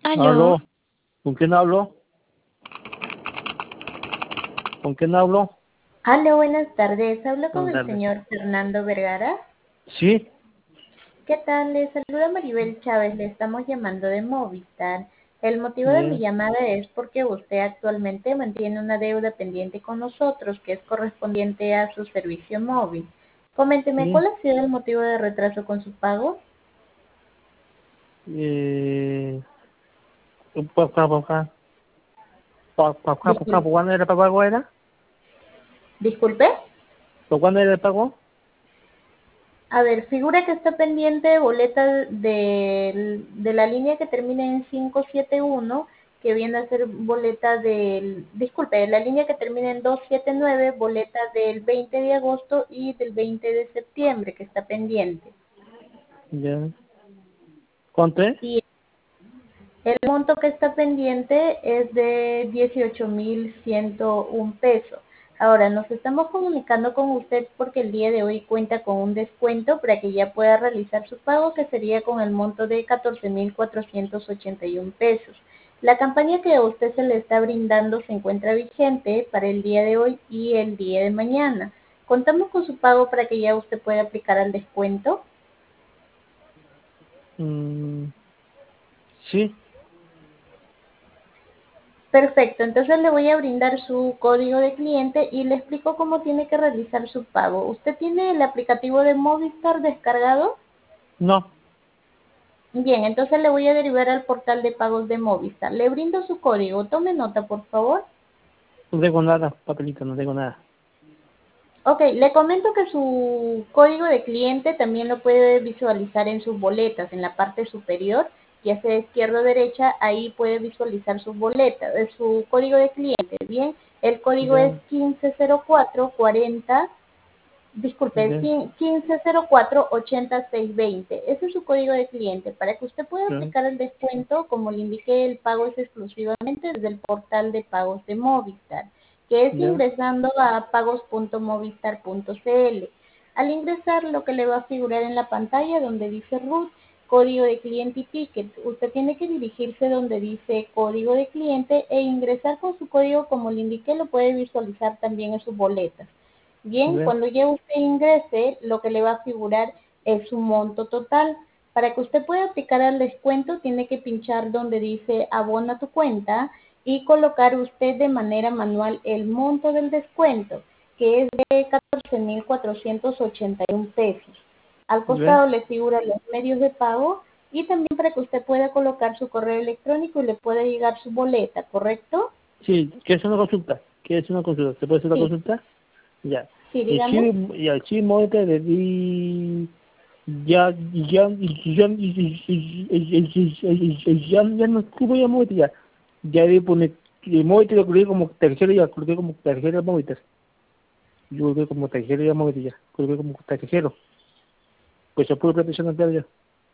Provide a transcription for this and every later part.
Aló, Aló, ¿con quién hablo? ¿Con quién hablo? aló, buenas tardes. Hablo con Buenas el tardes. señor Fernando Vergara. Sí, ¿Qué tal? Le saluda Maribel Chávez. Le estamos llamando de Movistar. El motivo de mi bien, llamada es porque usted actualmente mantiene una deuda pendiente con nosotros que es correspondiente a su servicio móvil. Coménteme, sí. ¿cuál ha sido el motivo de retraso con su pago? Eh, ¿Para Disculpe. cuándo era el pago era? Disculpe. ¿Para cuándo era el pago? A ver, figura que está pendiente boleta de la línea que termina en 571, que viene a ser boleta del, disculpe, la línea que termina en 279, boleta del 20 de agosto y del 20 de septiembre, que está pendiente. Ya. ¿Cuánto es? Y el monto que está pendiente es de 18.101 pesos. Ahora, nos estamos comunicando con usted porque el día de hoy cuenta con un descuento para que ya pueda realizar su pago, que sería con el monto de 14.481 pesos. La campaña que a usted se le está brindando se encuentra vigente para el día de hoy y el día de mañana. Contamos con su pago para que ya usted pueda aplicar al descuento. Mm, sí, Perfecto, entonces le voy a brindar su código de cliente y le explico cómo tiene que realizar su pago. ¿Usted tiene el aplicativo de Movistar descargado? no, Bien, entonces le voy a derivar al portal de pagos de Movistar. Le brindo su código, tome nota por favor. no tengo nada, papelito, no tengo nada. Ok, le comento que su código de cliente también lo puede visualizar en sus boletas, en la parte superior, ya sea izquierda o derecha, ahí puede visualizar sus boletas, su código de cliente. Bien, el código es Ya, 150440, disculpe, es ya, 1504-80620. Ese es su código de cliente. Para que usted pueda ya, aplicar el descuento, como le indiqué, el pago es exclusivamente desde el portal de pagos de Movistar, que es ya, ingresando a pagos.movistar.cl. Al ingresar, lo que le va a figurar en la pantalla donde dice root, código de cliente y ticket, usted tiene que dirigirse donde dice código de cliente e ingresar con su código, como le indiqué, lo puede visualizar también en sus boletas. Bien, ya, cuando ya usted ingrese, lo que le va a figurar es su monto total. Para que usted pueda aplicar al descuento, tiene que pinchar donde dice abona tu cuenta y colocar usted de manera manual el monto del descuento, que es de 14.481 pesos. Al ya. costado le figuran los medios de pago y también para que usted pueda colocar su correo electrónico y le pueda llegar su boleta, ¿correcto? Sí, ¿quieres una consulta? ¿Quieres una consulta? ¿Se puede hacer una Sí, consulta? Ya. sí, Y dígame. sí, ya, sí, móvete de ti. Ya no estuve ya móvil ya. Ya de poner, el móvil lo coloqué como tercero ya, coloqué como tercero móvil. Yo coloqué como tercero ya móvil ya, coloqué como tercero. Pues se puede protección entera ya.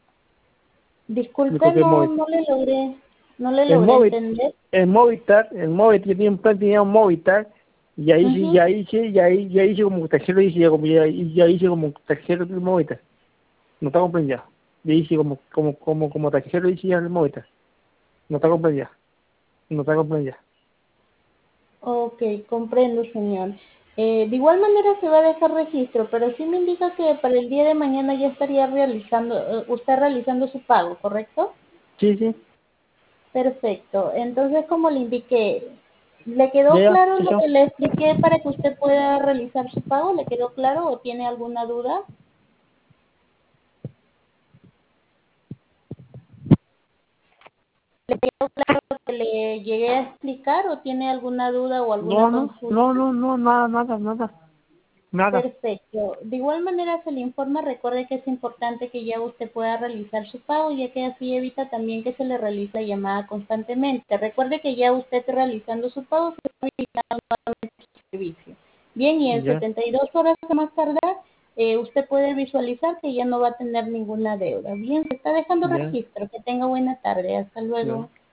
Me Disculpe, coloqué móvil. no le El logré móvil, entender. el móvil tiene un plan, tenía un Movistar, y ahí sí, Ujú. ya hice como tercero, ya hice como tercero del Movistar. No está comprendido. Ya hice como tercero hice ya el Movistar. No está comprendido. No está comprendido. Ok, comprendo, señor. De igual manera se va a dejar registro, pero sí me indica que para el día de mañana ya estaría usted realizando su pago, ¿correcto? Sí, sí, Perfecto. Entonces, como le indiqué, ¿le quedó ya, claro lo eso. que le expliqué para que usted pueda realizar su pago? ¿Le quedó claro o tiene alguna duda? ¿Le quedó claro lo que le llegué a explicar o tiene alguna duda o alguna consulta? Nada. Perfecto. De igual manera se le informa, recuerde que es importante que ya usted pueda realizar su pago, ya que así evita también que se le realice la llamada constantemente. Recuerde que ya usted realizando su pago se está habilitando nuevamente su servicio. Bien, y en Ya, 72 horas a más tardar, usted puede visualizar que ya no va a tener ninguna deuda. Bien, se está dejando ya, registro. Que tenga buena tarde. Hasta ya. luego.